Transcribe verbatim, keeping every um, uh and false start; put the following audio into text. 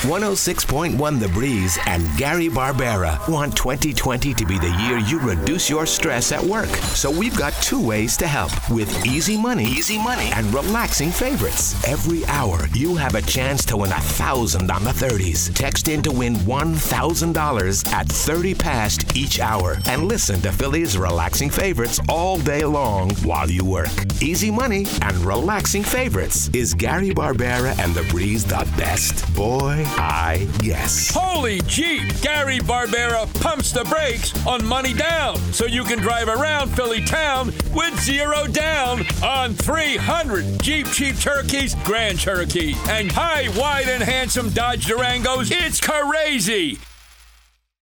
one oh six point one The Breeze and Gary Barbera want twenty twenty to be the year you reduce your stress at work. So we've got two ways to help with Easy Money, Easy Money, and Relaxing Favorites. Every hour, you have a chance to win a thousand on the thirties. Text in to win one thousand dollars at thirty past each hour, and listen to Philly's Relaxing Favorites all day long while you work. Easy Money and Relaxing Favorites. Is Gary Barbera and The Breeze the best? Boy, I guess. Holy Jeep! Gary Barbera pumps the brakes on money down, so you can drive around Philly town with zero down on three hundred Jeep Cheap Cherokees, Grand Cherokee, and high, wide, and handsome Dodge Durangos. It's crazy!